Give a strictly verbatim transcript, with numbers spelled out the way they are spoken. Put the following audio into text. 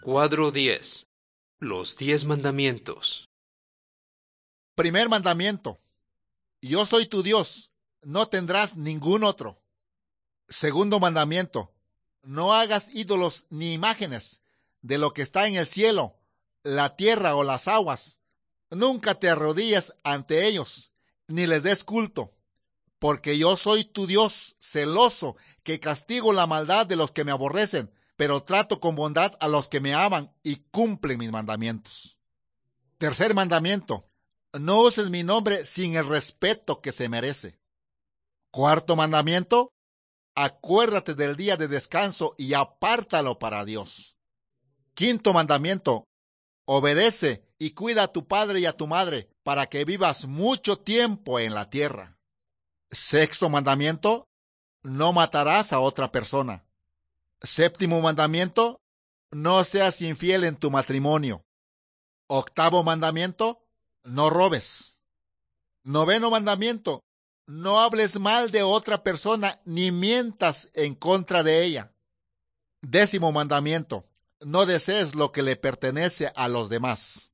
Cuadro diez. Los diez mandamientos. Primer mandamiento. Yo soy tu Dios, no tendrás ningún otro. Segundo mandamiento. No hagas ídolos ni imágenes de lo que está en el cielo, la tierra o las aguas. Nunca te arrodilles ante ellos, ni les des culto, porque yo soy tu Dios celoso, que castigo la maldad de los que me aborrecen, pero trato con bondad a los que me aman y cumplen mis mandamientos. Tercer mandamiento. No uses mi nombre sin el respeto que se merece. Cuarto mandamiento. Acuérdate del día de descanso y apártalo para Dios. Quinto mandamiento. Obedece y cuida a tu padre y a tu madre para que vivas mucho tiempo en la tierra. Sexto mandamiento. No matarás a otra persona. Séptimo mandamiento. No seas infiel en tu matrimonio. Octavo mandamiento. No robes. Noveno mandamiento. No hables mal de otra persona ni mientas en contra de ella. Décimo mandamiento. No desees lo que le pertenece a los demás.